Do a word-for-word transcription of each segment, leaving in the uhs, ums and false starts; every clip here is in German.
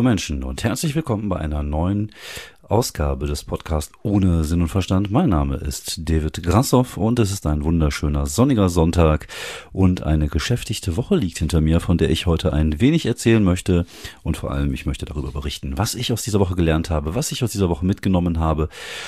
Menschen und herzlich willkommen bei einer neuen Ausgabe des Podcasts Ohne Sinn und Verstand. Mein Name ist David Grassoff und es ist ein wunderschöner sonniger Sonntag und eine geschäftigte Woche liegt hinter mir, von der ich heute ein wenig erzählen möchte und vor allem ich möchte darüber berichten, was ich aus dieser Woche gelernt habe, was ich aus dieser Woche mitgenommen habe.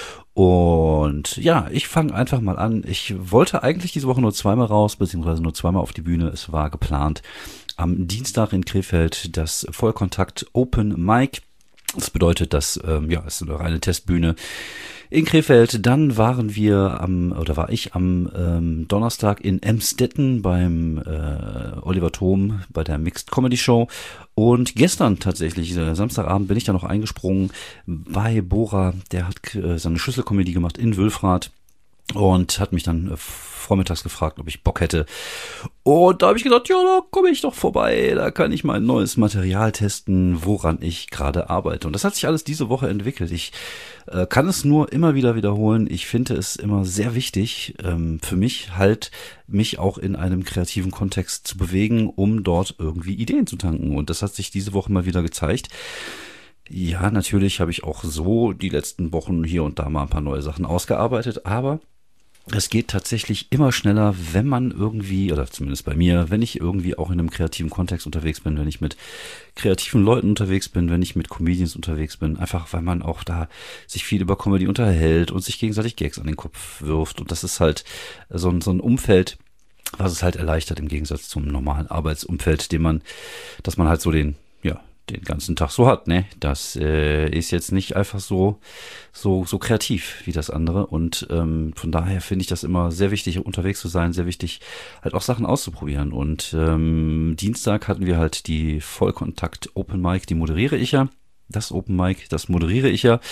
Und ja, ich fange einfach mal an. Ich wollte eigentlich diese Woche nur zweimal raus, beziehungsweise nur zweimal auf die Bühne. Es war geplant am Dienstag in Krefeld das Vollkontakt Open Mic. Das bedeutet, dass, ähm, ja, es ist eine reine Testbühne in Krefeld. Dann waren wir am, oder war ich am ähm, Donnerstag in Emstetten beim äh, Oliver Thom bei der Mixed Comedy Show. Und gestern tatsächlich, äh, Samstagabend, bin ich da noch eingesprungen bei Bora. Der hat äh, seine Schlüsselkomödie gemacht in Wülfrath und hat mich dann äh, vormittags gefragt, ob ich Bock hätte. Und da habe ich gedacht, ja, da komme ich doch vorbei. Da kann ich mein neues Material testen, woran ich gerade arbeite. Und das hat sich alles diese Woche entwickelt. Ich äh, kann es nur immer wieder wiederholen. Ich finde es immer sehr wichtig, ähm, für mich halt, mich auch in einem kreativen Kontext zu bewegen, um dort irgendwie Ideen zu tanken. Und das hat sich diese Woche mal wieder gezeigt. Ja, natürlich habe ich auch so die letzten Wochen hier und da mal ein paar neue Sachen ausgearbeitet, aber es geht tatsächlich immer schneller, wenn man irgendwie, oder zumindest bei mir, wenn ich irgendwie auch in einem kreativen Kontext unterwegs bin, wenn ich mit kreativen Leuten unterwegs bin, wenn ich mit Comedians unterwegs bin, einfach weil man auch da sich viel über Comedy unterhält und sich gegenseitig Gags an den Kopf wirft. Und das ist halt so ein, so ein Umfeld, was es halt erleichtert im Gegensatz zum normalen Arbeitsumfeld, den man, dass man halt so den, ja, den ganzen Tag so hat, ne? Das äh, ist jetzt nicht einfach so so so kreativ wie das andere und ähm, von daher finde ich das immer sehr wichtig, unterwegs zu sein, sehr wichtig, halt auch Sachen auszuprobieren. Und ähm, Dienstag hatten wir halt die Vollkontakt Open Mic, die moderiere ich ja. Das Open Mic, das moderiere ich ja.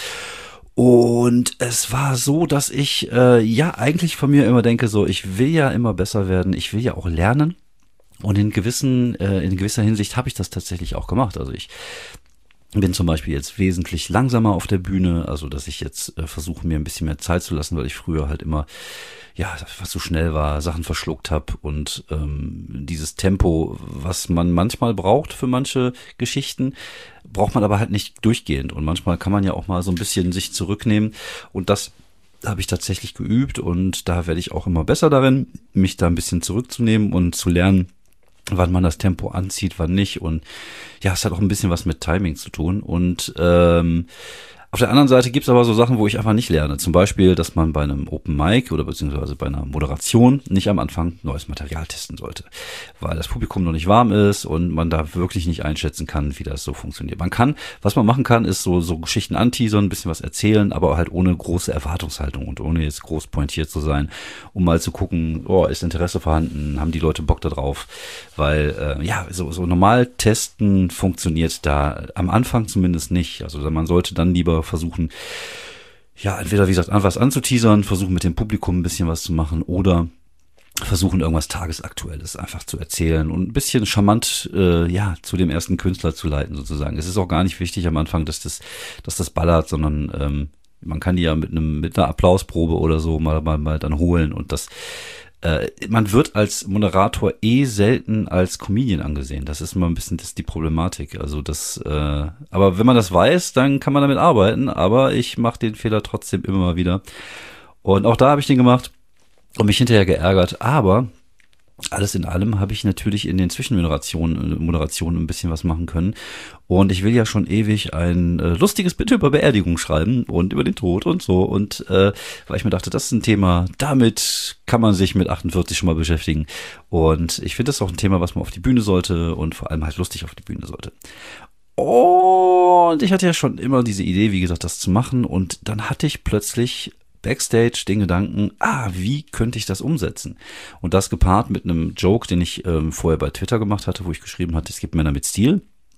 Und es war so, dass ich äh, ja eigentlich von mir immer denke, so ich will ja immer besser werden, ich will ja auch lernen. Und in gewissen, äh, in gewisser Hinsicht habe ich das tatsächlich auch gemacht. Also ich bin zum Beispiel jetzt wesentlich langsamer auf der Bühne, also dass ich jetzt äh, versuche, mir ein bisschen mehr Zeit zu lassen, weil ich früher halt immer, ja, was so schnell war, Sachen verschluckt habe und ähm, dieses Tempo, was man manchmal braucht für manche Geschichten, braucht man aber halt nicht durchgehend. Und manchmal kann man ja auch mal so ein bisschen sich zurücknehmen und das habe ich tatsächlich geübt und da werde ich auch immer besser darin, mich da ein bisschen zurückzunehmen und zu lernen, wann man das Tempo anzieht, wann nicht. Und ja, es hat auch ein bisschen was mit Timing zu tun. Und ähm, auf der anderen Seite gibt es aber so Sachen, wo ich einfach nicht lerne. Zum Beispiel, dass man bei einem Open Mic oder beziehungsweise bei einer Moderation nicht am Anfang neues Material testen sollte, weil das Publikum noch nicht warm ist und man da wirklich nicht einschätzen kann, wie das so funktioniert. Man kann, was man machen kann, ist so so Geschichten anteasern, ein bisschen was erzählen, aber halt ohne große Erwartungshaltung und ohne jetzt groß pointiert zu sein, um mal zu gucken, oh, ist Interesse vorhanden, haben die Leute Bock da drauf, weil äh, ja, so so normal testen funktioniert da am Anfang zumindest nicht. Also man sollte dann lieber versuchen, ja, entweder wie gesagt, was anzuteasern, versuchen mit dem Publikum ein bisschen was zu machen oder versuchen irgendwas Tagesaktuelles einfach zu erzählen und ein bisschen charmant, äh, ja, zu dem ersten Künstler zu leiten sozusagen. Es ist auch gar nicht wichtig am Anfang, dass das, dass das ballert, sondern ähm, man kann die ja mit einem mit einer Applausprobe oder so mal mal, mal dann holen und das man wird als Moderator eh selten als Comedian angesehen. Das ist immer ein bisschen das ist die Problematik. Also das, äh, aber wenn man das weiß, dann kann man damit arbeiten. Aber ich mache den Fehler trotzdem immer mal wieder. Und auch da habe ich den gemacht und mich hinterher geärgert. Aber alles in allem habe ich natürlich in den Zwischenmoderationen Moderationen ein bisschen was machen können. Und ich will ja schon ewig ein äh, lustiges Bitte über Beerdigung schreiben und über den Tod und so. Und äh, weil ich mir dachte, das ist ein Thema, damit kann man sich mit achtundvierzig schon mal beschäftigen. Und ich finde das auch ein Thema, was man auf die Bühne sollte und vor allem halt lustig auf die Bühne sollte. Und ich hatte ja schon immer diese Idee, wie gesagt, das zu machen. Und dann hatte ich plötzlich Backstage den Gedanken, ah, wie könnte ich das umsetzen? Und das gepaart mit einem Joke, den ich ähm, vorher bei Twitter gemacht hatte, wo ich geschrieben hatte, es gibt Männer mit Stil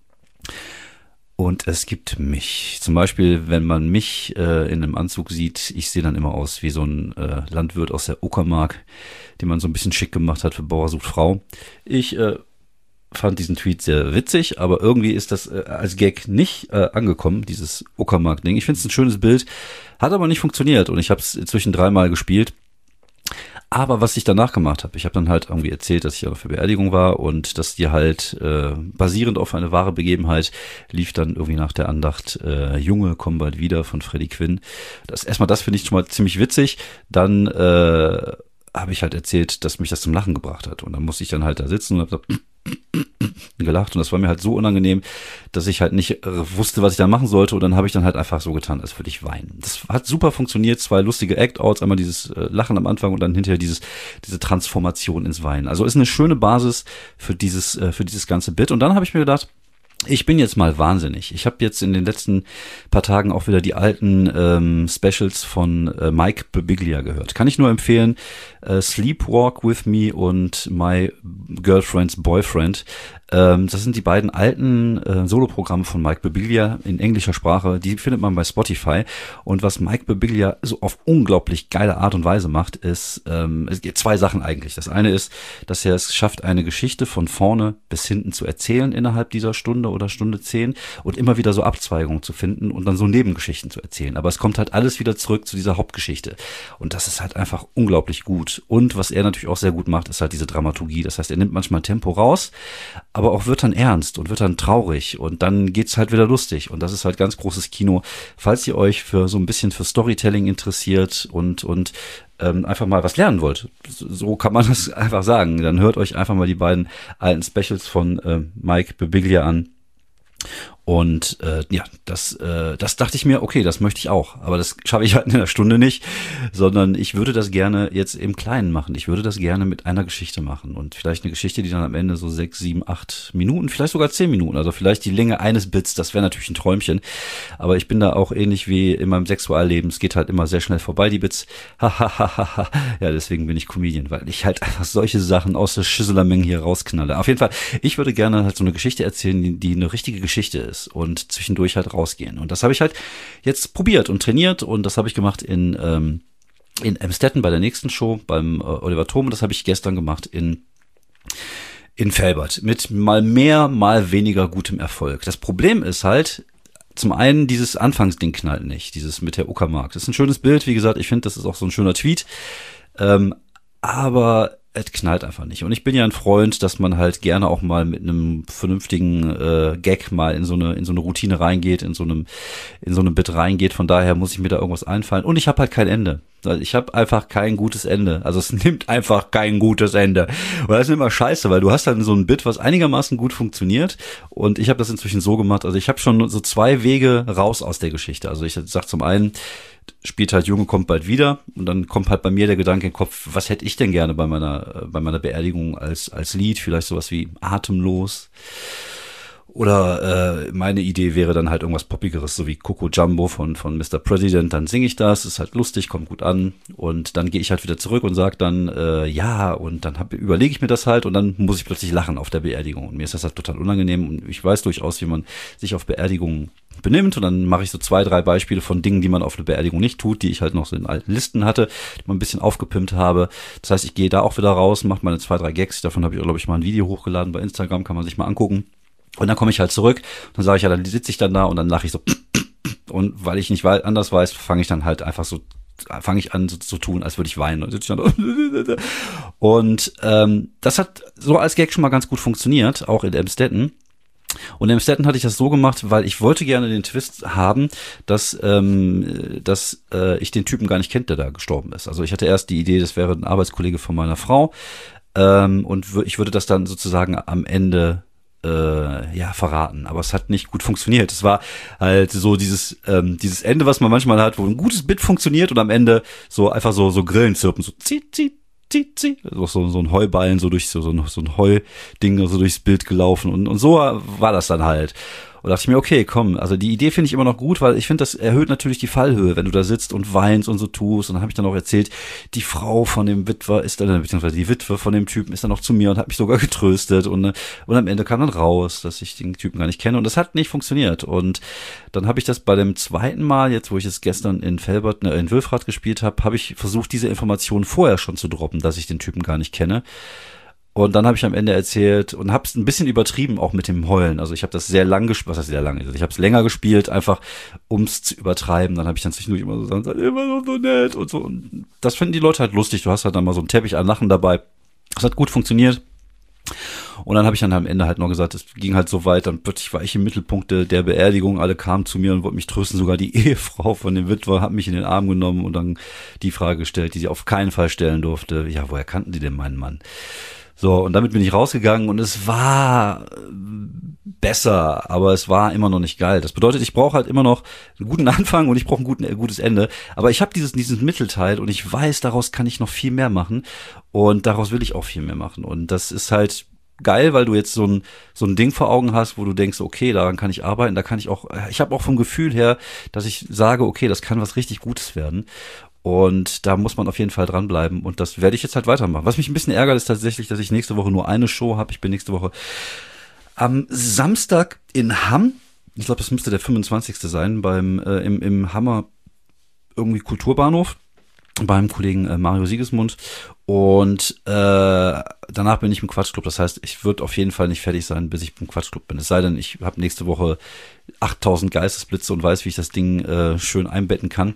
und es gibt mich. Zum Beispiel, wenn man mich äh, in einem Anzug sieht, ich sehe dann immer aus wie so ein äh, Landwirt aus der Uckermark, den man so ein bisschen schick gemacht hat für Bauer sucht Frau. Ich äh, fand diesen Tweet sehr witzig, aber irgendwie ist das äh, als Gag nicht äh, angekommen, dieses Uckermark-Ding. Ich finde es ein schönes Bild, hat aber nicht funktioniert und ich habe es inzwischen dreimal gespielt. Aber was ich danach gemacht habe, ich habe dann halt irgendwie erzählt, dass ich auf der Beerdigung war und dass die halt äh, basierend auf eine wahre Begebenheit lief dann irgendwie nach der Andacht äh, Junge, komm bald wieder von Freddie Quinn. Das, erstmal das finde ich schon mal ziemlich witzig. Dann äh, habe ich halt erzählt, dass mich das zum Lachen gebracht hat. Und dann musste ich dann halt da sitzen und habe so gelacht und das war mir halt so unangenehm, dass ich halt nicht äh, wusste, was ich da machen sollte und dann habe ich dann halt einfach so getan, als würde ich weinen. Das hat super funktioniert, zwei lustige Act-Outs, einmal dieses äh, Lachen am Anfang und dann hinterher dieses diese Transformation ins Weinen. Also ist eine schöne Basis für dieses äh, für dieses ganze Bit und dann habe ich mir gedacht, ich bin jetzt mal wahnsinnig. Ich habe jetzt in den letzten paar Tagen auch wieder die alten ähm, Specials von äh, Mike Birbiglia gehört. Kann ich nur empfehlen. Äh, Sleepwalk with Me und My Girlfriend's Boyfriend. Ähm, das sind die beiden alten äh, Soloprogramme von Mike Birbiglia in englischer Sprache. Die findet man bei Spotify. Und was Mike Birbiglia so auf unglaublich geile Art und Weise macht, ist ähm, es gibt zwei Sachen eigentlich. Das eine ist, dass er es schafft, eine Geschichte von vorne bis hinten zu erzählen innerhalb dieser Stunde oder Stunde zehn und immer wieder so Abzweigungen zu finden und dann so Nebengeschichten zu erzählen. Aber es kommt halt alles wieder zurück zu dieser Hauptgeschichte. Und das ist halt einfach unglaublich gut. Und was er natürlich auch sehr gut macht, ist halt diese Dramaturgie. Das heißt, er nimmt manchmal Tempo raus, aber auch wird dann ernst und wird dann traurig und dann geht's halt wieder lustig. Und das ist halt ganz großes Kino. Falls ihr euch für so ein bisschen für Storytelling interessiert und, und ähm, einfach mal was lernen wollt, so kann man das einfach sagen, dann hört euch einfach mal die beiden alten Specials von äh, Mike Birbiglia an. Und äh, ja, das, äh, das dachte ich mir, okay, das möchte ich auch. Aber das schaffe ich halt in einer Stunde nicht, sondern ich würde das gerne jetzt im Kleinen machen. Ich würde das gerne mit einer Geschichte machen. Und vielleicht eine Geschichte, die dann am Ende so sechs, sieben, acht Minuten, vielleicht sogar zehn Minuten, also vielleicht die Länge eines Bits, das wäre natürlich ein Träumchen. Aber ich bin da auch ähnlich wie in meinem Sexualleben. Es geht halt immer sehr schnell vorbei, die Bits. Ja, deswegen bin ich Comedian, weil ich halt einfach solche Sachen aus der Schüsselermenge hier rausknalle. Auf jeden Fall, ich würde gerne halt so eine Geschichte erzählen, die, die eine richtige Geschichte ist. Und zwischendurch halt rausgehen. Und das habe ich halt jetzt probiert und trainiert und das habe ich gemacht in ähm, in Emstetten bei der nächsten Show beim äh, Oliver Thom und das habe ich gestern gemacht in in Velbert mit mal mehr, mal weniger gutem Erfolg. Das Problem ist halt, zum einen, dieses Anfangsding knallt nicht, dieses mit der Uckermark. Das ist ein schönes Bild, wie gesagt, ich finde, das ist auch so ein schöner Tweet, ähm, aber es knallt einfach nicht. Und ich bin ja ein Freund, dass man halt gerne auch mal mit einem vernünftigen äh, Gag mal in so eine in so eine Routine reingeht, in so einem in so einem Bit reingeht. Von daher muss ich mir da irgendwas einfallen. Und ich habe halt kein Ende. Ich habe einfach kein gutes Ende. Also es nimmt einfach kein gutes Ende. Und das ist immer scheiße, weil du hast dann so ein Bit, was einigermaßen gut funktioniert. Und ich habe das inzwischen so gemacht. Also ich habe schon so zwei Wege raus aus der Geschichte. Also ich sag zum einen, spielt halt Junge kommt bald wieder und dann kommt halt bei mir der Gedanke in den Kopf, was hätte ich denn gerne bei meiner bei meiner Beerdigung als als Lied, vielleicht sowas wie Atemlos oder äh, meine Idee wäre dann halt irgendwas Poppigeres, so wie Coco Jumbo von von Mister President, dann singe ich das, ist halt lustig, kommt gut an und dann gehe ich halt wieder zurück und sag dann äh, ja und dann hab, überlege ich mir das halt und dann muss ich plötzlich lachen auf der Beerdigung und mir ist das halt total unangenehm und ich weiß durchaus, wie man sich auf Beerdigungen benimmt und dann mache ich so zwei, drei Beispiele von Dingen, die man auf einer Beerdigung nicht tut, die ich halt noch so in alten Listen hatte, die man ein bisschen aufgepimpt habe. Das heißt, ich gehe da auch wieder raus, mache meine zwei, drei Gags, davon habe ich, glaube ich, mal ein Video hochgeladen bei Instagram, kann man sich mal angucken. Und dann komme ich halt zurück, dann sage ich ja, dann sitze ich dann da und dann lache ich so und weil ich nicht anders weiß, fange ich dann halt einfach so fange ich an so zu tun, als würde ich weinen und sitze dann und ähm, das hat so als Gag schon mal ganz gut funktioniert, auch in Emstetten. Und in Emstetten hatte ich das so gemacht, weil ich wollte gerne den Twist haben, dass ähm, dass äh, ich den Typen gar nicht kennt, der da gestorben ist. Also ich hatte erst die Idee, das wäre ein Arbeitskollege von meiner Frau ähm, und w- ich würde das dann sozusagen am Ende äh, ja verraten. Aber es hat nicht gut funktioniert. Es war halt so dieses ähm, dieses Ende, was man manchmal hat, wo ein gutes Bit funktioniert und am Ende so einfach so so Grillen zirpen, so zieht zieht Zieh, zieh. So, so ein Heuballen, so durch so, so ein, so ein Heuding so durchs Bild gelaufen und, und so war das dann halt. Und dachte ich mir, okay, komm, also die Idee finde ich immer noch gut, weil ich finde, das erhöht natürlich die Fallhöhe, wenn du da sitzt und weinst und so tust. Und dann habe ich dann auch erzählt, die Frau von dem Witwer ist dann, beziehungsweise die Witwe von dem Typen ist dann noch zu mir und hat mich sogar getröstet. Und, und am Ende kam dann raus, dass ich den Typen gar nicht kenne. Und das hat nicht funktioniert. Und dann habe ich das bei dem zweiten Mal, jetzt wo ich es gestern in Velbert, ne, in Wülfrath gespielt habe, habe ich versucht, diese Information vorher schon zu droppen, dass ich den Typen gar nicht kenne. Und dann habe ich am Ende erzählt und habe es ein bisschen übertrieben, auch mit dem Heulen. Also ich habe das sehr lang gespielt, was heißt sehr lang? Ich habe es länger gespielt, einfach ums zu übertreiben. Dann habe ich dann zwischendurch immer so gesagt, immer noch so nett und so. Und das finden die Leute halt lustig. Du hast halt dann mal so einen Teppich an Lachen dabei. Das hat gut funktioniert. Und dann habe ich dann am Ende halt noch gesagt, es ging halt so weit, dann plötzlich war ich im Mittelpunkt der Beerdigung, alle kamen zu mir und wollten mich trösten, sogar die Ehefrau von dem Witwer hat mich in den Arm genommen und dann die Frage gestellt, die sie auf keinen Fall stellen durfte, ja, woher kannten die denn meinen Mann? So, und damit bin ich rausgegangen und es war besser, aber es war immer noch nicht geil. Das bedeutet, ich brauche halt immer noch einen guten Anfang und ich brauche ein, guten, ein gutes Ende. Aber ich habe dieses, dieses Mittelteil und ich weiß, daraus kann ich noch viel mehr machen und daraus will ich auch viel mehr machen. Und das ist halt geil, weil du jetzt so ein so ein Ding vor Augen hast, wo du denkst, okay, daran kann ich arbeiten, da kann ich auch, ich habe auch vom Gefühl her, dass ich sage, okay, das kann was richtig Gutes werden. Und da muss man auf jeden Fall dranbleiben. Und das werde ich jetzt halt weitermachen. Was mich ein bisschen ärgert, ist tatsächlich, dass ich nächste Woche nur eine Show habe. Ich bin nächste Woche am Samstag in Hamm. Ich glaube, das müsste der fünfundzwanzigste sein, beim äh, im, im Hammer irgendwie Kulturbahnhof. Beim Kollegen äh, Mario Siegesmund. Und äh, danach bin ich im Quatschclub. Das heißt, ich würde auf jeden Fall nicht fertig sein, bis ich im Quatschclub bin. Es sei denn, ich habe nächste Woche achttausend Geistesblitze und weiß, wie ich das Ding äh, schön einbetten kann.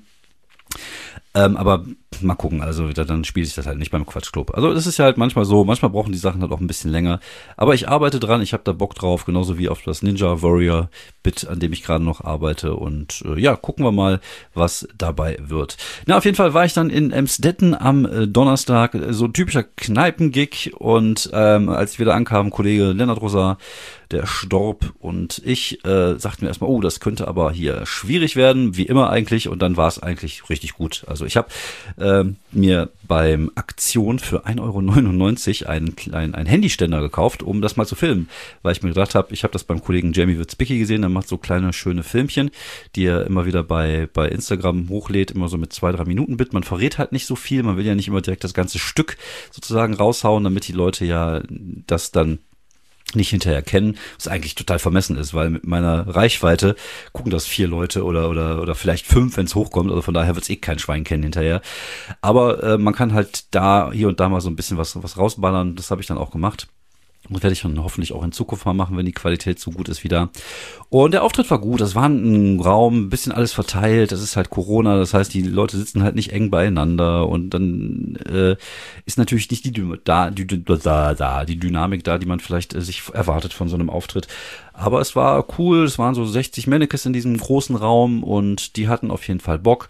Ähm, aber mal gucken, also dann spiele ich das halt nicht beim Quatschclub. Also das ist ja halt manchmal so, manchmal brauchen die Sachen halt auch ein bisschen länger. Aber ich arbeite dran, ich habe da Bock drauf, genauso wie auf das Ninja Warrior Bit, an dem ich gerade noch arbeite. Und äh, ja, gucken wir mal, was dabei wird. Na, auf jeden Fall war ich dann in Emstetten am äh, Donnerstag, äh, so ein typischer Kneipengig. Und ähm, als ich wieder ankam, Kollege Lennart Rosa, der Storb und ich äh, sagten mir erstmal, oh, das könnte aber hier schwierig werden, wie immer eigentlich. Und dann war es eigentlich richtig gut. Also ich habe äh, mir beim Aktion für ein Euro neunundneunzig einen kleinen einen Handyständer gekauft, um das mal zu filmen. Weil ich mir gedacht habe, ich habe das beim Kollegen Jamie Witzbicki gesehen, der macht so kleine, schöne Filmchen, die er immer wieder bei bei Instagram hochlädt, immer so mit zwei, drei Minuten Bit. Man verrät halt nicht so viel, man will ja nicht immer direkt das ganze Stück sozusagen raushauen, damit die Leute ja das dann nicht hinterher kennen, was eigentlich total vermessen ist, weil mit meiner Reichweite gucken das vier Leute oder oder oder vielleicht fünf, wenn es hochkommt, also von daher wird es eh kein Schwein kennen hinterher. Aber äh, man kann halt da hier und da mal so ein bisschen was was rausballern, das habe ich dann auch gemacht. Und werde ich dann hoffentlich auch in Zukunft mal machen, wenn die Qualität so gut ist wie da. Und der Auftritt war gut. Das war ein Raum, ein bisschen alles verteilt. Das ist halt Corona. Das heißt, die Leute sitzen halt nicht eng beieinander. Und dann äh, ist natürlich nicht die, da, die, da, da, die Dynamik da, die man vielleicht äh, sich erwartet von so einem Auftritt. Aber es war cool. Es waren so sechzig Mannequins in diesem großen Raum. Und die hatten auf jeden Fall Bock.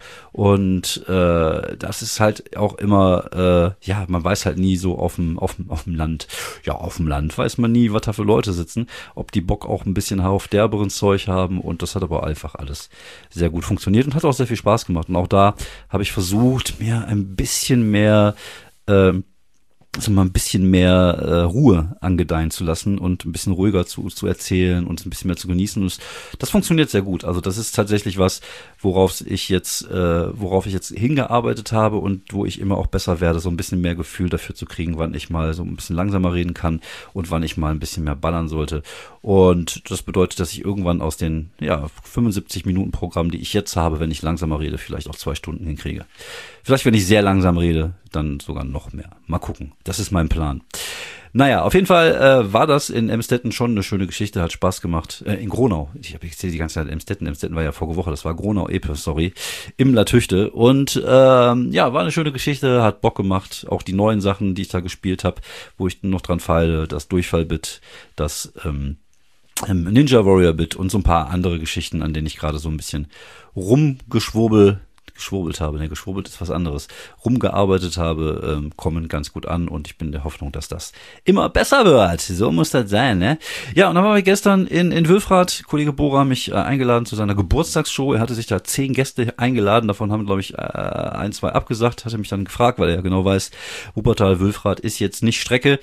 Und äh, das ist halt auch immer, äh, ja, man weiß halt nie so auf dem, auf dem, auf dem Land. Ja, auf dem Land weiß man nie, was da für Leute sitzen, ob die Bock auch ein bisschen auf derberen Zeug haben und das hat aber einfach alles sehr gut funktioniert und hat auch sehr viel Spaß gemacht und auch da habe ich versucht, mir ein bisschen mehr ähm, also mal ein bisschen mehr äh, Ruhe angedeihen zu lassen und ein bisschen ruhiger zu zu erzählen und ein bisschen mehr zu genießen. Und das, das funktioniert sehr gut. Also das ist tatsächlich was, worauf ich jetzt, äh, worauf ich jetzt hingearbeitet habe und wo ich immer auch besser werde, so ein bisschen mehr Gefühl dafür zu kriegen, wann ich mal so ein bisschen langsamer reden kann und wann ich mal ein bisschen mehr ballern sollte. Und das bedeutet, dass ich irgendwann aus den ja fünfundsiebzig Minuten Programm, die ich jetzt habe, wenn ich langsamer rede, vielleicht auch zwei Stunden hinkriege. Vielleicht, wenn ich sehr langsam rede, dann sogar noch mehr. Mal gucken. Das ist mein Plan. Naja, auf jeden Fall äh, war das in Emstetten schon eine schöne Geschichte, hat Spaß gemacht. Äh, in Gronau. Ich habe jetzt die ganze Zeit Emstetten. Emstetten war ja vorige Woche, das war Gronau, Epe, sorry. Im Latüchte. Und ähm, ja, war eine schöne Geschichte, hat Bock gemacht. Auch die neuen Sachen, die ich da gespielt habe, wo ich noch dran feile, das Durchfallbit, das ähm, Ninja Warrior Bit und so ein paar andere Geschichten, an denen ich gerade so ein bisschen rumgeschwurbel geschwurbelt habe, ne, geschwurbelt ist was anderes, rumgearbeitet habe, ähm, kommen ganz gut an und ich bin der Hoffnung, dass das immer besser wird. So muss das sein, ne? Ja, und dann waren wir gestern in, in Wülfrath, Kollege Bora mich äh, eingeladen zu seiner Geburtstagsshow. Er hatte sich da zehn Gäste eingeladen, davon haben, glaube ich, äh, ein, zwei abgesagt, hatte mich dann gefragt, weil er ja genau weiß, Wuppertal, Wülfrath ist jetzt nicht Strecke.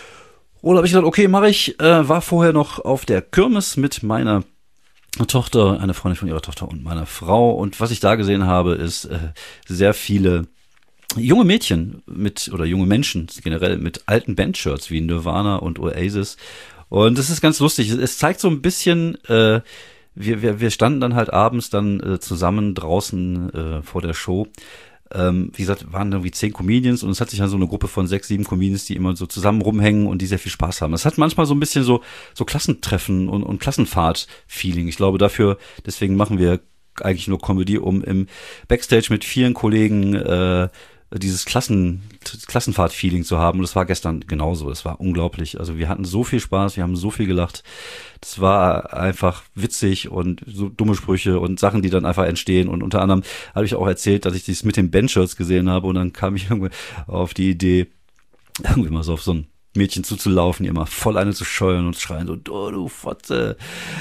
Oder habe ich gedacht, okay, mache ich, äh, war vorher noch auf der Kirmes mit meiner Tochter, eine Freundin von ihrer Tochter und meiner Frau. Und was ich da gesehen habe, ist äh, sehr viele junge Mädchen mit, oder junge Menschen generell mit alten Bandshirts wie Nirvana und Oasis. Und das ist ganz lustig. Es zeigt so ein bisschen, äh, wir, wir, wir standen dann halt abends dann äh, zusammen draußen äh, vor der Show ähm, wie gesagt, waren irgendwie zehn Comedians und es hat sich dann so eine Gruppe von sechs, sieben Comedians, die immer so zusammen rumhängen und die sehr viel Spaß haben. Es hat manchmal so ein bisschen so, so Klassentreffen und, und Klassenfahrt-Feeling. Ich glaube dafür, deswegen machen wir eigentlich nur Comedy, um im Backstage mit vielen Kollegen äh, dieses Klassen, Klassenfahrt-Feeling zu haben. Und das war gestern genauso. Das war unglaublich. Also wir hatten so viel Spaß, wir haben so viel gelacht. Das war einfach witzig und so dumme Sprüche und Sachen, die dann einfach entstehen. Und unter anderem habe ich auch erzählt, dass ich dies mit den Bandshirts gesehen habe und dann kam ich irgendwie auf die Idee, irgendwie mal so auf so ein Mädchen zuzulaufen, ihr mal voll eine zu scheuern und schreien so, oh, du Fotze,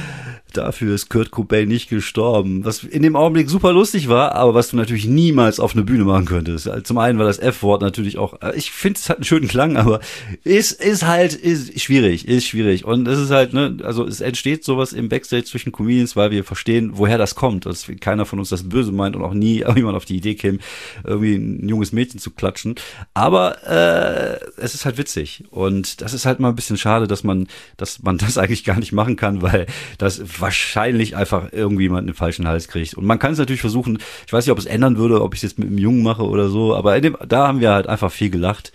dafür ist Kurt Cobain nicht gestorben. Was in dem Augenblick super lustig war, aber was du natürlich niemals auf eine Bühne machen könntest. Zum einen war das F-Wort natürlich auch, ich finde, es hat einen schönen Klang, aber ist, ist halt, ist schwierig, ist schwierig. Und es ist halt, ne, also es entsteht sowas im Backstage zwischen Comedians, weil wir verstehen, woher das kommt. Dass keiner von uns das böse meint und auch nie irgendjemand auf die Idee käme, irgendwie ein junges Mädchen zu klatschen. Aber äh, es ist halt witzig. Und das ist halt mal ein bisschen schade, dass man, dass man das eigentlich gar nicht machen kann, weil das wahrscheinlich einfach irgendwie jemand den falschen Hals kriegt. Und man kann es natürlich versuchen, ich weiß nicht, ob es ändern würde, ob ich es jetzt mit einem Jungen mache oder so, aber in dem, da haben wir halt einfach viel gelacht.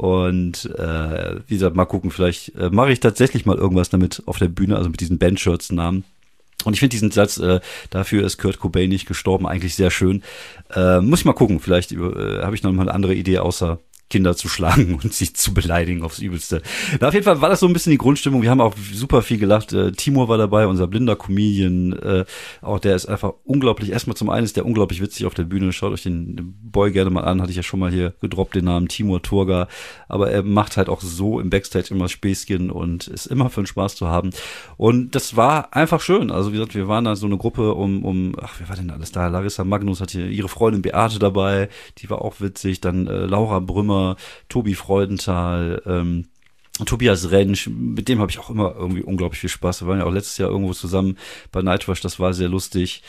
Und äh, wie gesagt, mal gucken, vielleicht äh, mache ich tatsächlich mal irgendwas damit auf der Bühne, also mit diesen Bandshirts-Namen. Und ich finde diesen Satz, äh, dafür ist Kurt Cobain nicht gestorben, eigentlich sehr schön. Äh, muss ich mal gucken, vielleicht äh, habe ich noch mal eine andere Idee, außer Kinder zu schlagen und sie zu beleidigen aufs Übelste. Na, auf jeden Fall war das so ein bisschen die Grundstimmung. Wir haben auch super viel gelacht. Äh, Timur war dabei, unser blinder Comedian. Äh, auch der ist einfach unglaublich. Erstmal zum einen ist der unglaublich witzig auf der Bühne. Schaut euch den, den Boy gerne mal an. Hatte ich ja schon mal hier gedroppt, den Namen Timur Turga. Aber er macht halt auch so im Backstage immer Späßchen und ist immer für den Spaß zu haben. Und das war einfach schön. Also wie gesagt, wir waren da so eine Gruppe um, um ach, wer war denn alles da? Larissa Magnus hatte ihre Freundin Beate dabei. Die war auch witzig. Dann äh, Laura Brümmer, Tobi Freudenthal, ähm, Tobias Rentsch, mit dem habe ich auch immer irgendwie unglaublich viel Spaß. Wir waren ja auch letztes Jahr irgendwo zusammen bei Nightwash, das war sehr lustig.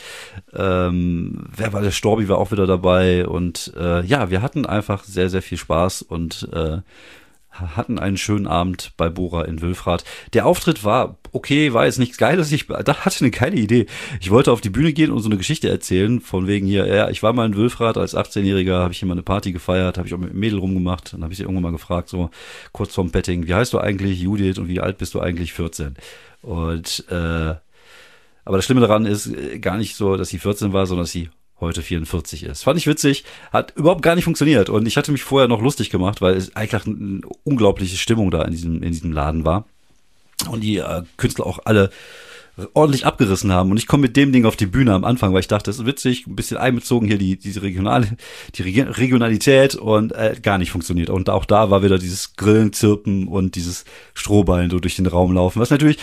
Ähm, wer war der Storbi, war auch wieder dabei und äh, ja, wir hatten einfach sehr, sehr viel Spaß und äh, hatten einen schönen Abend bei Bora in Wülfrath. Der Auftritt war okay, war jetzt nichts Geiles. Ich da hatte eine geile Idee. Ich wollte auf die Bühne gehen und so eine Geschichte erzählen, von wegen hier, ja, ich war mal in Wülfrath als achtzehnjähriger, habe ich hier mal eine Party gefeiert, habe ich auch mit einem Mädel rumgemacht. Dann habe ich sie irgendwann mal gefragt, so kurz vorm Petting, wie heißt du eigentlich? Judith, und wie alt bist du eigentlich? vierzehn. Und äh, aber das Schlimme daran ist gar nicht so, dass sie vierzehn war, sondern dass sie heute vierundvierzig ist. Fand ich witzig, hat überhaupt gar nicht funktioniert und ich hatte mich vorher noch lustig gemacht, weil es eigentlich eine unglaubliche Stimmung da in diesem in diesem Laden war und die äh, Künstler auch alle ordentlich abgerissen haben und ich komme mit dem Ding auf die Bühne am Anfang, weil ich dachte, das ist witzig, ein bisschen einbezogen hier die diese regionale die Reg- Regionalität und äh, gar nicht funktioniert und auch da war wieder dieses Grillen, Zirpen und dieses Strohballen so durch den Raum laufen, was natürlich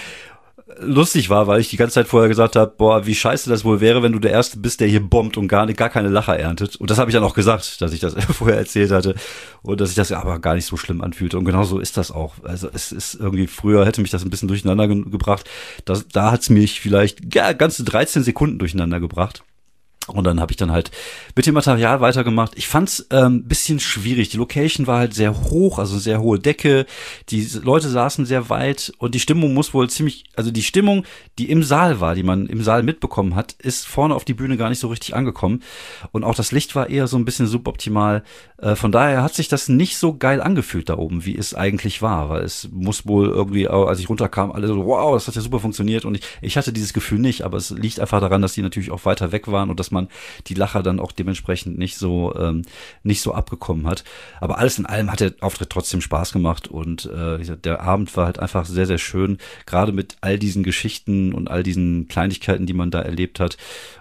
lustig war, weil ich die ganze Zeit vorher gesagt habe, boah, wie scheiße das wohl wäre, wenn du der Erste bist, der hier bombt und gar, nicht, gar keine Lacher erntet. Und das habe ich dann auch gesagt, dass ich das vorher erzählt hatte und dass sich das aber gar nicht so schlimm anfühlte. Und genau so ist das auch. Also es ist irgendwie, früher hätte mich das ein bisschen durcheinander ge- gebracht. Das, da hat es mich vielleicht ja, ganze dreizehn Sekunden durcheinander gebracht. Und dann habe ich dann halt mit dem Material weitergemacht. Ich fand's ähm, bisschen schwierig. Die Location war halt sehr hoch, also sehr hohe Decke. Die Leute saßen sehr weit und die Stimmung muss wohl ziemlich, also die Stimmung, die im Saal war, die man im Saal mitbekommen hat, ist vorne auf die Bühne gar nicht so richtig angekommen. Und auch das Licht war eher so ein bisschen suboptimal. Äh, von daher hat sich das nicht so geil angefühlt da oben, wie es eigentlich war, weil es muss wohl irgendwie, als ich runterkam, alle so, wow, das hat ja super funktioniert. Und ich, ich hatte dieses Gefühl nicht, aber es liegt einfach daran, dass die natürlich auch weiter weg waren und dass man die Lacher dann auch dementsprechend nicht so ähm, nicht so abgekommen hat. Aber alles in allem hat der Auftritt trotzdem Spaß gemacht und äh, der Abend war halt einfach sehr, sehr schön, gerade mit all diesen Geschichten und all diesen Kleinigkeiten, die man da erlebt hat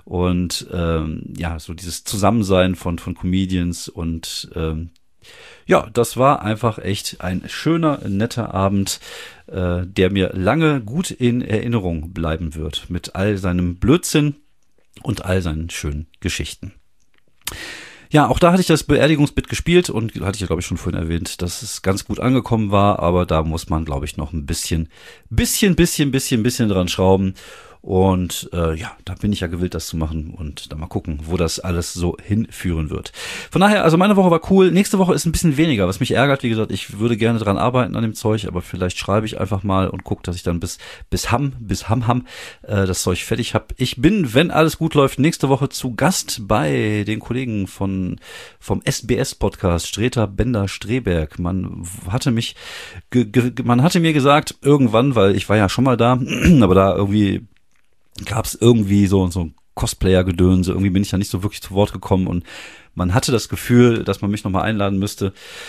und ähm, ja, so dieses Zusammensein von von Comedians und ähm, ja, das war einfach echt ein schöner, netter Abend, äh, der mir lange gut in Erinnerung bleiben wird, mit all seinem Blödsinn und all seinen schönen Geschichten. Ja, auch da hatte ich das Beerdigungsbit gespielt und hatte ich ja, glaube ich, schon vorhin erwähnt, dass es ganz gut angekommen war, aber da muss man, glaube ich, noch ein bisschen, bisschen, bisschen, bisschen, bisschen dran schrauben. Und äh, ja, da bin ich ja gewillt, das zu machen und dann mal gucken, wo das alles so hinführen wird. Von daher, also meine Woche war cool. Nächste Woche ist ein bisschen weniger, was mich ärgert. Wie gesagt, ich würde gerne dran arbeiten an dem Zeug, aber vielleicht schreibe ich einfach mal und gucke, dass ich dann bis bis Hamm, bis Hamm Hamm äh, das Zeug fertig habe. Ich bin, wenn alles gut läuft, nächste Woche zu Gast bei den Kollegen von vom S B S-Podcast Streter Bender Streberg. Man hatte mich, ge, ge, man hatte mir gesagt, irgendwann, weil ich war ja schon mal da, aber da irgendwie gab es irgendwie so so ein Cosplayer-Gedönse, irgendwie bin ich da nicht so wirklich zu Wort gekommen und man hatte das Gefühl, dass man mich nochmal einladen müsste.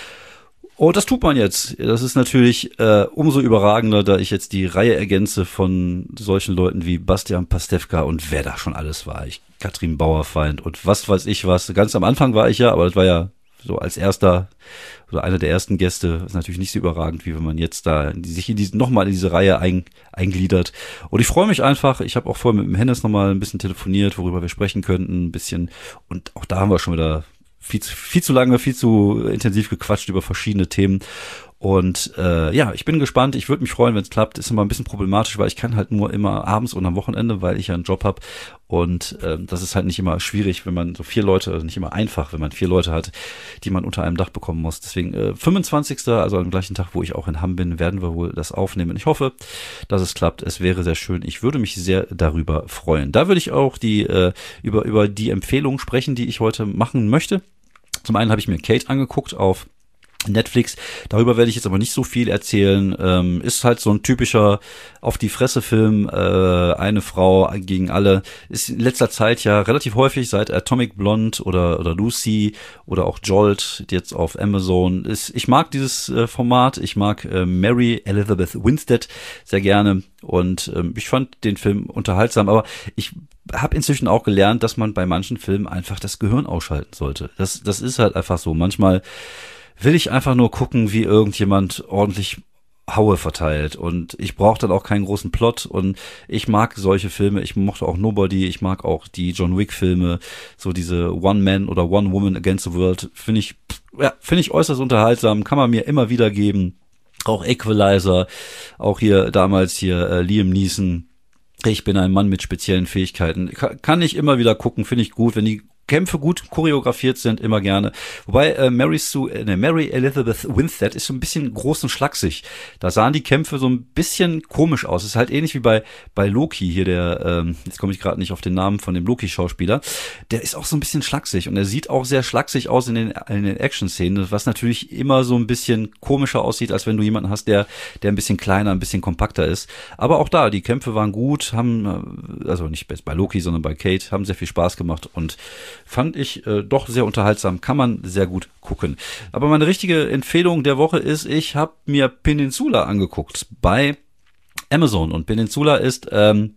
Und das tut man jetzt. Das ist natürlich äh, umso überragender, da ich jetzt die Reihe ergänze von solchen Leuten wie Bastian Pastewka und wer da schon alles war. Ich, Katrin Bauerfeind und was weiß ich was. Ganz am Anfang war ich ja, aber das war ja so als erster oder einer der ersten Gäste. Das ist natürlich nicht so überragend, wie wenn man jetzt da sich in diese, nochmal in diese Reihe ein, eingliedert. Und ich freue mich einfach. Ich habe auch vorher mit dem Hennes nochmal ein bisschen telefoniert, worüber wir sprechen könnten, ein bisschen. Und auch da haben wir schon wieder viel zu, viel zu lange, viel zu intensiv gequatscht über verschiedene Themen. Und äh, ja, ich bin gespannt. Ich würde mich freuen, wenn es klappt. Ist immer ein bisschen problematisch, weil ich kann halt nur immer abends und am Wochenende, weil ich ja einen Job habe. Und äh, das ist halt nicht immer schwierig, wenn man so vier Leute, also nicht immer einfach, wenn man vier Leute hat, die man unter einem Dach bekommen muss. Deswegen äh, fünfundzwanzigsten also am gleichen Tag, wo ich auch in Hamm bin, werden wir wohl das aufnehmen. Ich hoffe, dass es klappt. Es wäre sehr schön. Ich würde mich sehr darüber freuen. Da würde ich auch die äh, über über die Empfehlungen sprechen, die ich heute machen möchte. Zum einen habe ich mir Kate angeguckt auf Netflix. Darüber werde ich jetzt aber nicht so viel erzählen. Ähm, ist halt so ein typischer auf die Fresse Film, äh, eine Frau gegen alle. Ist in letzter Zeit ja relativ häufig, seit Atomic Blonde oder oder Lucy oder auch Jolt jetzt auf Amazon. Ist, ich mag dieses äh, Format. Ich mag äh, Mary Elizabeth Winstead sehr gerne und ähm, ich fand den Film unterhaltsam, aber ich habe inzwischen auch gelernt, dass man bei manchen Filmen einfach das Gehirn ausschalten sollte. Das das ist halt einfach so. Manchmal will ich einfach nur gucken, wie irgendjemand ordentlich Haue verteilt und ich brauche dann auch keinen großen Plot und ich mag solche Filme, ich mochte auch Nobody, ich mag auch die John Wick Filme, so diese One Man oder One Woman Against the World, finde ich, ja, finde ich äußerst unterhaltsam, kann man mir immer wieder geben, auch Equalizer, auch hier damals hier äh, Liam Neeson, ich bin ein Mann mit speziellen Fähigkeiten, kann, kann ich immer wieder gucken, finde ich gut, wenn die Kämpfe gut choreografiert sind, immer gerne. Wobei äh, Mary Sue, äh, ne, Mary Elizabeth Winstead ist so ein bisschen groß und schlaksig. Da sahen die Kämpfe so ein bisschen komisch aus. Ist halt ähnlich wie bei bei Loki hier, der, ähm, jetzt komme ich gerade nicht auf den Namen von dem Loki-Schauspieler. Der ist auch so ein bisschen schlaksig und er sieht auch sehr schlaksig aus in den in den Action-Szenen, was natürlich immer so ein bisschen komischer aussieht, als wenn du jemanden hast, der der ein bisschen kleiner, ein bisschen kompakter ist. Aber auch da, die Kämpfe waren gut, haben, also nicht bei Loki, sondern bei Kate, haben sehr viel Spaß gemacht und fand ich äh, doch sehr unterhaltsam, kann man sehr gut gucken. Aber meine richtige Empfehlung der Woche ist, ich habe mir Peninsula angeguckt bei Amazon und Peninsula ist ähm,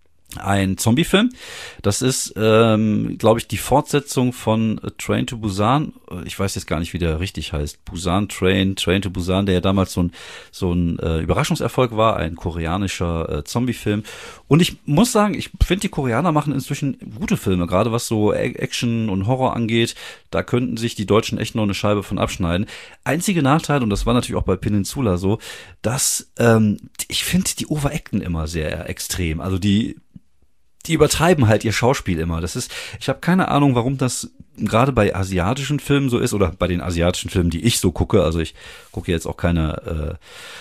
ein Zombie-Film. Das ist, ähm, glaube ich, die Fortsetzung von Train to Busan. Ich weiß jetzt gar nicht, wie der richtig heißt. Busan Train, Train to Busan, der ja damals so ein so ein äh, Überraschungserfolg war, ein koreanischer äh, Zombie-Film. Und ich muss sagen, ich finde, die Koreaner machen inzwischen gute Filme, gerade was so Action und Horror angeht. Da könnten sich die Deutschen echt noch eine Scheibe von abschneiden. Einzige Nachteil, und das war natürlich auch bei Peninsula so, dass ähm, ich finde, die overacten immer sehr extrem. Also die Die übertreiben halt ihr Schauspiel immer. Das ist, ich habe keine Ahnung, warum das gerade bei asiatischen Filmen so ist oder bei den asiatischen Filmen, die ich so gucke. Also ich gucke jetzt auch keine äh,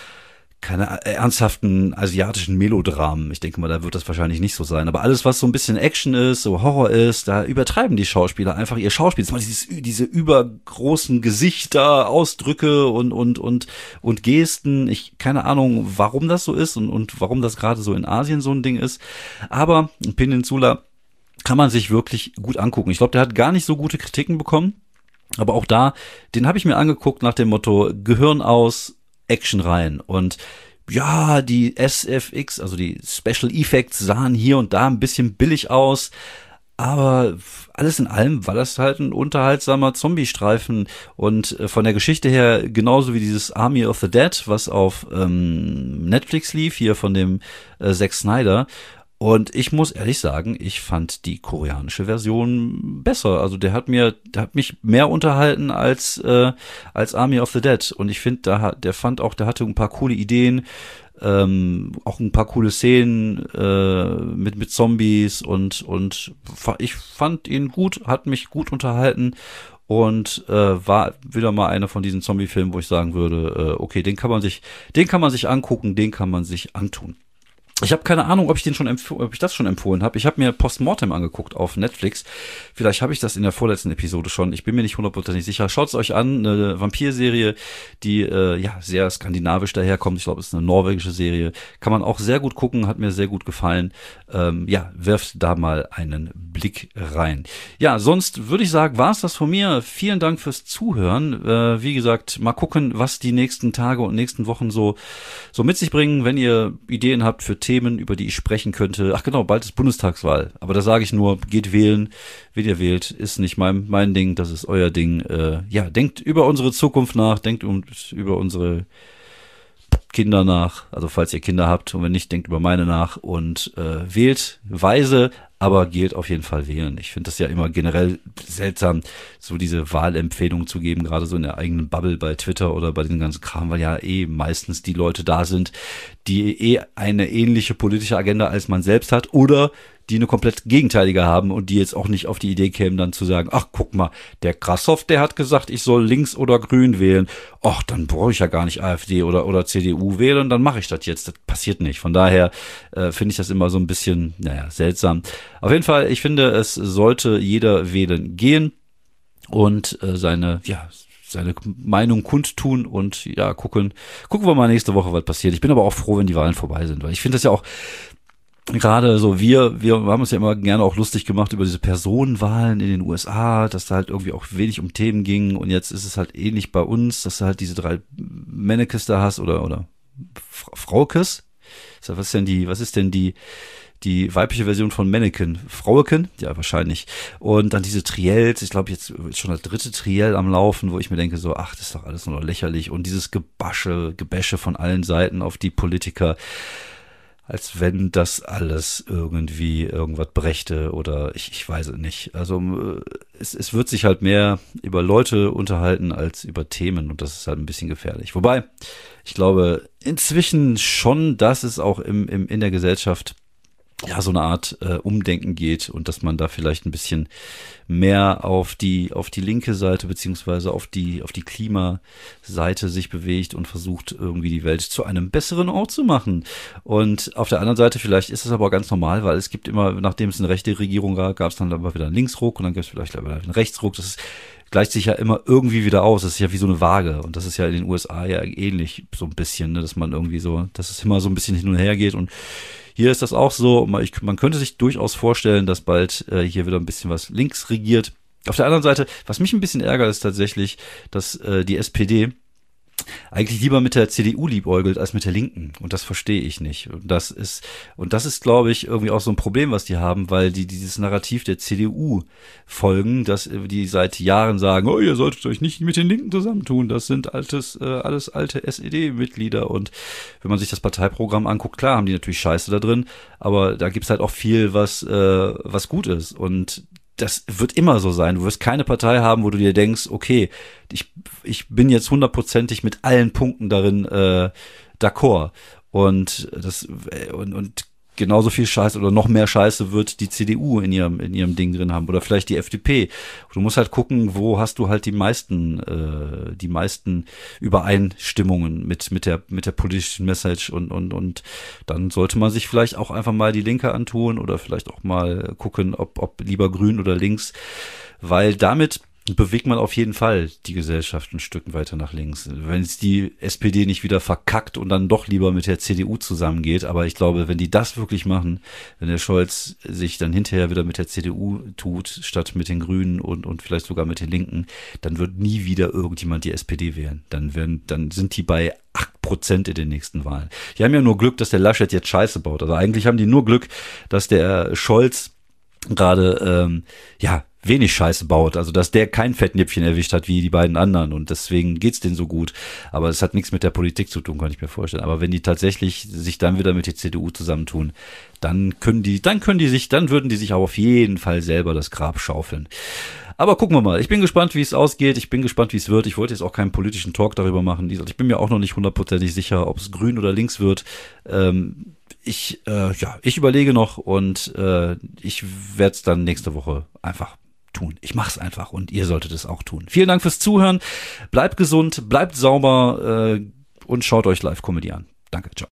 keine ernsthaften asiatischen Melodramen. Ich denke mal, da wird das wahrscheinlich nicht so sein. Aber alles, was so ein bisschen Action ist, so Horror ist, da übertreiben die Schauspieler einfach ihr Schauspiel. Mal dieses, diese übergroßen Gesichter, Ausdrücke und und und und Gesten. Ich keine Ahnung, warum das so ist und und warum das gerade so in Asien so ein Ding ist. Aber Peninsula kann man sich wirklich gut angucken. Ich glaube, der hat gar nicht so gute Kritiken bekommen. Aber auch da, den habe ich mir angeguckt nach dem Motto Gehirn aus, Action rein und ja, die S F X, also die Special Effects sahen hier und da ein bisschen billig aus, aber alles in allem war das halt ein unterhaltsamer Zombie-Streifen und von der Geschichte her genauso wie dieses Army of the Dead, was auf ähm, Netflix lief, hier von dem äh, Zack Snyder. Und ich muss ehrlich sagen, ich fand die koreanische Version besser. Also der hat mir, der hat mich mehr unterhalten als äh, als Army of the Dead. Und ich finde, da der fand auch, der hatte ein paar coole Ideen. ähm, auch ein paar coole Szenen äh, mit mit Zombies und und ich fand ihn gut, hat mich gut unterhalten und äh, war wieder mal einer von diesen Zombie-Filmen, wo ich sagen würde, äh, okay, den kann man sich, den kann man sich angucken, den kann man sich antun. Ich habe keine Ahnung, ob ich den schon empf- ob ich das schon empfohlen habe. Ich habe mir Postmortem angeguckt auf Netflix. Vielleicht habe ich das in der vorletzten Episode schon. Ich bin mir nicht hundertprozentig sicher. Schaut es euch an. Eine Vampirserie, die äh, ja sehr skandinavisch daherkommt. Ich glaube, es ist eine norwegische Serie. Kann man auch sehr gut gucken. Hat mir sehr gut gefallen. Ähm, ja, werft da mal einen Blick rein. Ja, sonst würde ich sagen, war es das von mir. Vielen Dank fürs Zuhören. Äh, wie gesagt, mal gucken, was die nächsten Tage und nächsten Wochen so so mit sich bringen. Wenn ihr Ideen habt für Themen, über die ich sprechen könnte. Ach genau, bald ist Bundestagswahl. Aber da sage ich nur, geht wählen. Wen ihr wählt, ist nicht mein, mein Ding, das ist euer Ding. Äh, ja, denkt über unsere Zukunft nach, denkt um, über unsere Kinder nach. Also falls ihr Kinder habt und wenn nicht, denkt über meine nach und äh, wählt weise, aber gilt auf jeden Fall wählen. Ich finde das ja immer generell seltsam, so diese Wahlempfehlungen zu geben, gerade so in der eigenen Bubble bei Twitter oder bei den ganzen Kram, weil ja eh meistens die Leute da sind, die eh eine ähnliche politische Agenda als man selbst hat oder die eine komplett gegenteilige haben und die jetzt auch nicht auf die Idee kämen, dann zu sagen, ach, guck mal, der Grashoff, der hat gesagt, ich soll links oder grün wählen. Ach, dann brauche ich ja gar nicht AfD oder oder C D U wählen, dann mache ich das jetzt. Das passiert nicht. Von daher äh, finde ich das immer so ein bisschen, naja, seltsam. Auf jeden Fall, ich finde, es sollte jeder wählen gehen und äh, seine, ja, seine Meinung kundtun und ja, gucken, gucken wir mal nächste Woche, was passiert. Ich bin aber auch froh, wenn die Wahlen vorbei sind, weil ich finde das ja auch gerade so, wir, wir haben uns ja immer gerne auch lustig gemacht über diese Personenwahlen in den U S A, dass da halt irgendwie auch wenig um Themen ging und jetzt ist es halt ähnlich bei uns, dass du halt diese drei Mannekes da hast oder, oder Fraukes. Was ist denn die, was ist denn die, die weibliche Version von Mannequin? Fraueken? Ja, wahrscheinlich. Und dann diese Triels, ich glaube jetzt ist schon das dritte Triell am Laufen, wo ich mir denke so, ach, das ist doch alles nur noch lächerlich und dieses Gebasche, Gebäsche von allen Seiten auf die Politiker, als wenn das alles irgendwie irgendwas brächte oder ich, ich weiß es nicht. Also es, es wird sich halt mehr über Leute unterhalten als über Themen und das ist halt ein bisschen gefährlich. Wobei, ich glaube inzwischen schon, dass es auch im, im, in der Gesellschaft ja so eine Art äh, Umdenken geht und dass man da vielleicht ein bisschen mehr auf die auf die linke Seite beziehungsweise auf die auf die Klimaseite sich bewegt und versucht irgendwie die Welt zu einem besseren Ort zu machen. Und auf der anderen Seite vielleicht ist es aber ganz normal, weil es gibt immer, nachdem es eine rechte Regierung gab, gab es dann aber wieder einen Linksruck und dann gibt es vielleicht wieder einen Rechtsruck. Das ist, gleicht sich ja immer irgendwie wieder aus. Das ist ja wie so eine Waage und das ist ja in den U S A ja ähnlich so ein bisschen, ne, dass man irgendwie so, dass es immer so ein bisschen hin und her geht und hier ist das auch so, man könnte sich durchaus vorstellen, dass bald äh, hier wieder ein bisschen was links regiert. Auf der anderen Seite, was mich ein bisschen ärgert, ist tatsächlich, dass äh, die S P D eigentlich lieber mit der C D U liebäugelt als mit der Linken. Und das verstehe ich nicht. Und das ist, und das ist, glaube ich, irgendwie auch so ein Problem, was die haben, weil die dieses Narrativ der C D U folgen, dass die seit Jahren sagen, oh, ihr solltet euch nicht mit den Linken zusammentun. Das sind altes, äh, alles alte S E D-Mitglieder. Und wenn man sich das Parteiprogramm anguckt, klar haben die natürlich Scheiße da drin, aber da gibt's halt auch viel, was, äh, was gut ist. Und das wird immer so sein. Du wirst keine Partei haben, wo du dir denkst, okay, ich, ich bin jetzt hundertprozentig mit allen Punkten darin äh, d'accord. Und das und, und genauso viel Scheiße oder noch mehr Scheiße wird die C D U in ihrem in ihrem Ding drin haben oder vielleicht die F D P. Du musst halt gucken, wo hast du halt die meisten äh, die meisten Übereinstimmungen mit mit der mit der politischen Message und und und dann sollte man sich vielleicht auch einfach mal die Linke antun oder vielleicht auch mal gucken, ob ob lieber grün oder links, weil damit bewegt man auf jeden Fall die Gesellschaft ein Stück weiter nach links. Wenn es die S P D nicht wieder verkackt und dann doch lieber mit der C D U zusammengeht, aber ich glaube, wenn die das wirklich machen, wenn der Scholz sich dann hinterher wieder mit der C D U tut, statt mit den Grünen und und vielleicht sogar mit den Linken, dann wird nie wieder irgendjemand die S P D wählen. Dann werden, dann sind die bei acht Prozent in den nächsten Wahlen. Die haben ja nur Glück, dass der Laschet jetzt Scheiße baut. Also eigentlich haben die nur Glück, dass der Scholz gerade, ähm, ja, wenig Scheiße baut, also dass der kein Fettnäpfchen erwischt hat wie die beiden anderen und deswegen geht's denen so gut. Aber es hat nichts mit der Politik zu tun, kann ich mir vorstellen. Aber wenn die tatsächlich sich dann wieder mit der C D U zusammentun, dann können die, dann können die sich, dann würden die sich auch auf jeden Fall selber das Grab schaufeln. Aber gucken wir mal. Ich bin gespannt, wie es ausgeht. Ich bin gespannt, wie es wird. Ich wollte jetzt auch keinen politischen Talk darüber machen. Ich bin mir auch noch nicht hundertprozentig sicher, ob es grün oder links wird. Ähm, ich, äh, ja, ich überlege noch und äh, ich werde es dann nächste Woche einfach tun. Ich mache es einfach und ihr solltet es auch tun. Vielen Dank fürs Zuhören. Bleibt gesund, bleibt sauber äh, und schaut euch Live-Comedy an. Danke, ciao.